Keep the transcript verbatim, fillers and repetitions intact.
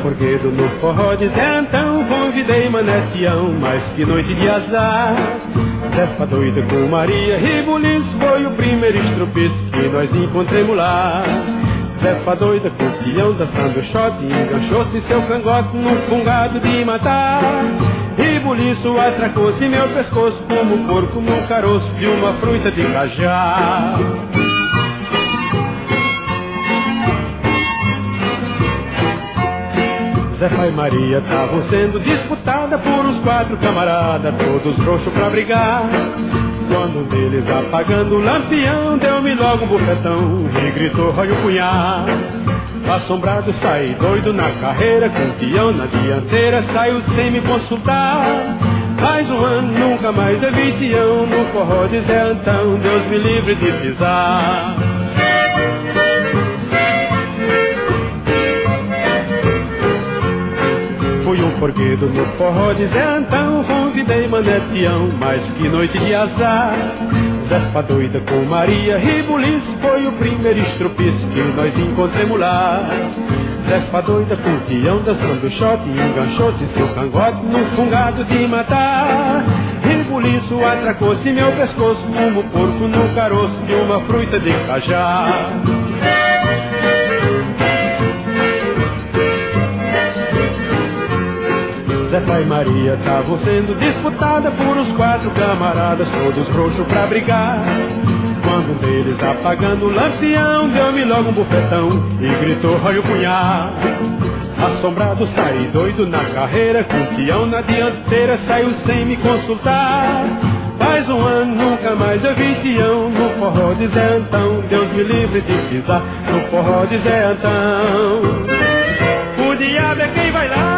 Forguedo no forró de Zé Antão, convidei Mané Tião, mas que noite de azar. Zefa doida com Maria Ribuliço, foi o primeiro estrupiço que nós encontremos lá. Zefa doida com Tião, dançando shot, enganchou-se em seu cangote num fungado de matar. Ribuliço atracou-se em meu pescoço, como um porco num caroço de uma fruta de cajá. Zefa e Maria estavam sendo disputadas por uns quatro camaradas, todos roxos pra brigar. Quando um deles, apagando o lampião, deu-me logo um bufetão e gritou: olha o punhal. Assombrado saí doido na carreira, com o Tião na dianteira, saiu sem me consultar. Mais um ano, nunca mais eu vi Tião no forró de Zé Antão, Deus me livre de pisar. Fui um forguedo no forró de Zé Antão, convidei Mané Tião, mas que noite de azar. Zefa doida com Maria Ribuliço, foi o primeiro estrupiço que nós encontremos lá. Zefa doida com Tião, dançando shot, enganchou-se seu cangote num fungado de matar. Ribuliço atracou-se em meu pescoço, como porco no caroço de uma fruta de cajá. Zefa e Maria estavam sendo disputadas por uns quatro camaradas, todos roxos pra brigar. Quando um deles, apagando o lampião, deu-me logo um bufetão e gritou: olha o punhal. Assombrado saí doido na carreira, com o Tião na dianteira, saiu sem me consultar. Faz um ano, nunca mais eu vi Tião no forró de Zé Antão, Deus me livre de pisar no forró de Zé Antão. O diabo é quem vai lá